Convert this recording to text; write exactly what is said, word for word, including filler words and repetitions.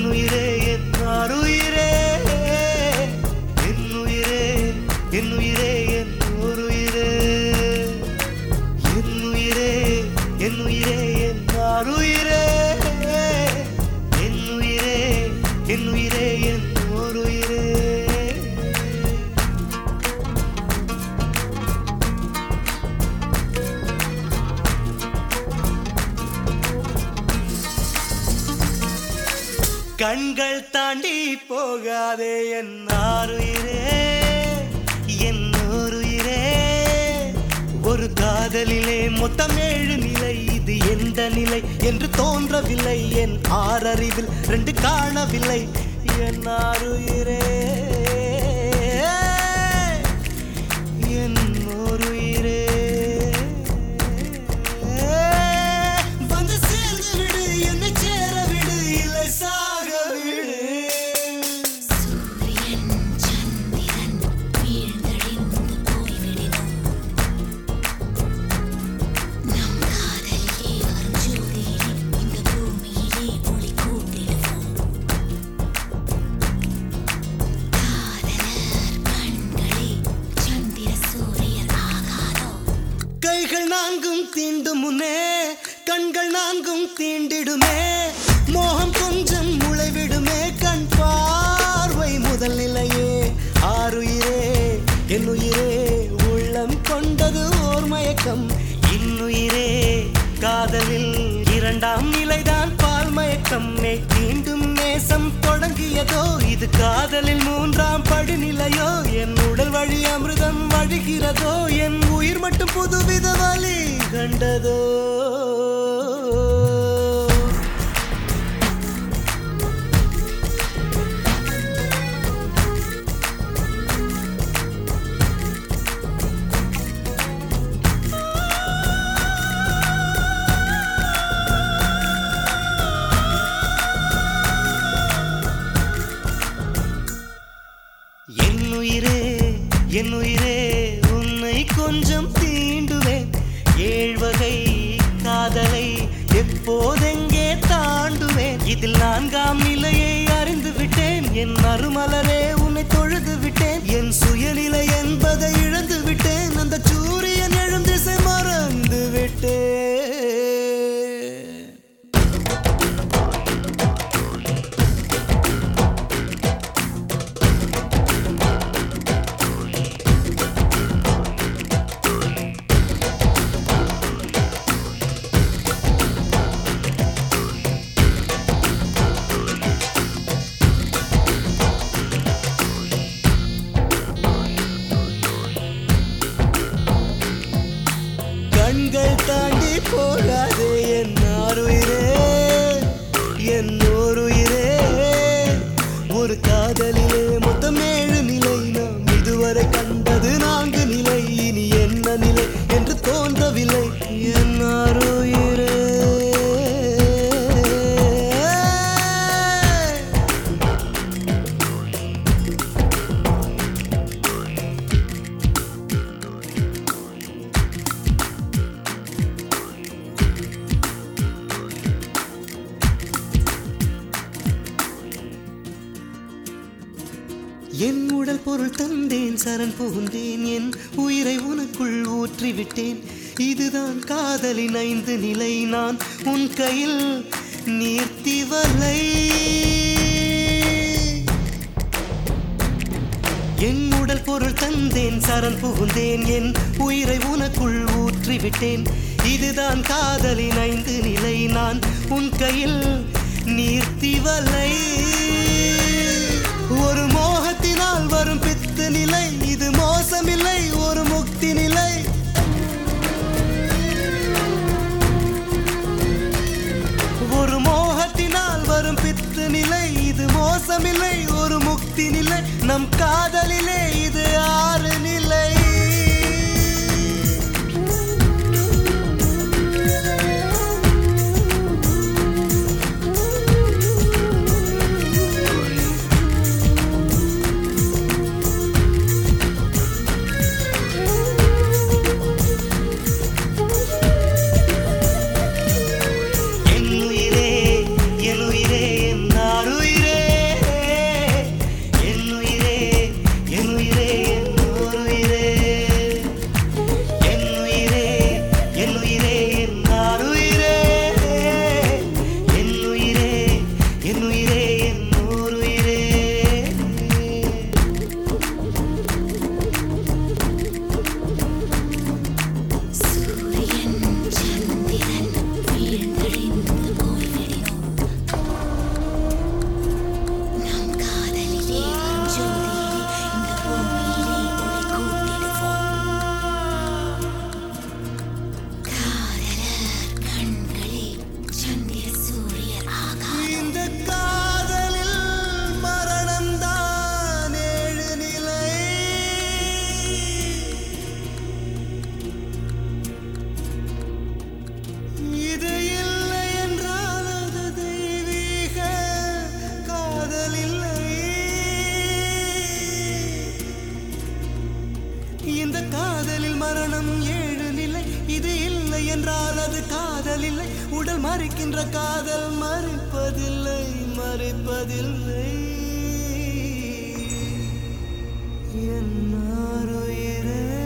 என்னுயிரே என் ஆருயிரே என்னுயிரே என்னுயிரே என் ஓருயிரே என்னுயிரே என்னுயிரே என் ஆருயிரே என்னுயிரே என்னுயிரே என் ஓருயிரே. கண்கள் தாண்டி போகாதே என் ஆருயிரே என் ஓருயிரே. ஒரு காதலிலே மொத்தம் ஏழு நிலை, இது எந்த நிலை என்று தோன்றவில்லை. என் ஆறறிவில் ரெண்டு காணவில்லை என் ஆருயிரே என் ஓருயிரே. வந்து சேர்ந்து விடு, என்னை சேர விடு, இல்லை சாக விடு. சூரியன் சந்திரன் வீழ்ந்தடிந்து போய்விடினும் நம் காதலிலே வரும் ஜோதியிலே இந்த பூமியிலே ஒளி கூட்டிடுவோம். காதலர் கண்களே சந்திர சூரியர் ஆகாதோ. கைகள் நான்கும் தீண்டும் முன்னே கண்கள் நான்கும் தீண்டிடுமே. மோகம் கொஞ்சம் முளைவிடுமே கண் பார்வை முதல் நிலையே. ஆருயிரே என்னுயிரே உள்ளம் கொண்டது ஓர் மயக்கம். இன்னுயிரே காதலில் இரண்டாம் நிலைதான் பால் மயக்கம். மே தீண்டும் நேசம் தொடங்கியதோ, இது காதலில் மூன்றாம் படிநிலையோ. என் உடல் வழி அமிர்தம் வழிகிறதோ, என் உயிர் மட்டும் புதுவித வழி கண்டதோ. என்னுயிரே என்னுயிரே உன்னை கொஞ்சம் தீண்டுவேன். ஏழ்வகை காதலை எப்போதெங்கே தாண்டுவேன். இதில் நான்காம் நிலையை அறிந்து விட்டேன். என் மறுமலரே உன்னை தொழுது விட்டேன். என் சுயநிலை என்பதை இழந்து விட்டேன். அந்த சூரியன் எழும் திசை மறந்து விட்டேன். கண்கள் தாண்டி போகாதே என் ஆருயிரே என் ஓருயிரே. ஒரு காதலிலே மொத்தம் ஏழு நிலை, நாம் இதுவரை கண்டது நான்கு நிலை. இனி என்ன நிலை என்று தோன்றவில்லை என் ஆருயிரே. என் உடல் பொருள் தந்தேன், சரண் புகுந்தேன், என் உயிரை உனக்குள் ஊற்றிவிட்டேன். இதுதான் காதலின் ஐந்து நிலை, நான் உன் கையில் நீர்த்தி வலை. என் உடல் பொருள் தந்தேன், சரண் புகுந்தேன், என் உயிரை உனக்குள் ஊற்றிவிட்டேன். இதுதான் காதலின் ஐந்து நிலை, நான் உன் கையில் நீர்த்தி வலை. ஒரு மோகத்தினால் வரும் பித்து நிலை, இது மோசமில்லை, ஒரு முக்தி நிலை. ஒரு மோகத்தினால் வரும் பித்து நிலை, இது மோசமில்லை, ஒரு முக்தி நிலை. நம் காதலிலே இது ஆறு நிலை. என்னுயிரே என்னுயிரே என் ஆருயிரே காதல் இல்லை உடல் மறைக்கின்ற காதல் மறைப்பதில்லை மறைப்பதில்லை என்னாருயிரே